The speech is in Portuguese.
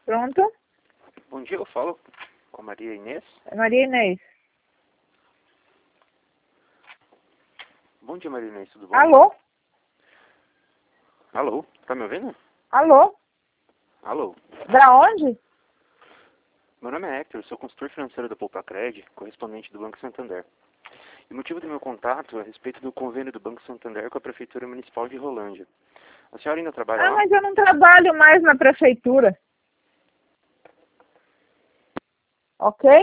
Pronto? Bom dia, eu falo com a Maria Inês. Maria Inês. Bom dia, Maria Inês, tudo bom? Alô? Alô, tá me ouvindo? Alô? Alô. Da onde? Meu nome é Hector, sou consultor financeiro da Poupacred, correspondente do Banco Santander. E o motivo do meu contato é a respeito do convênio do Banco Santander com a Prefeitura Municipal de Rolândia. A senhora ainda trabalha lá? Mas eu não trabalho mais na prefeitura. Ok?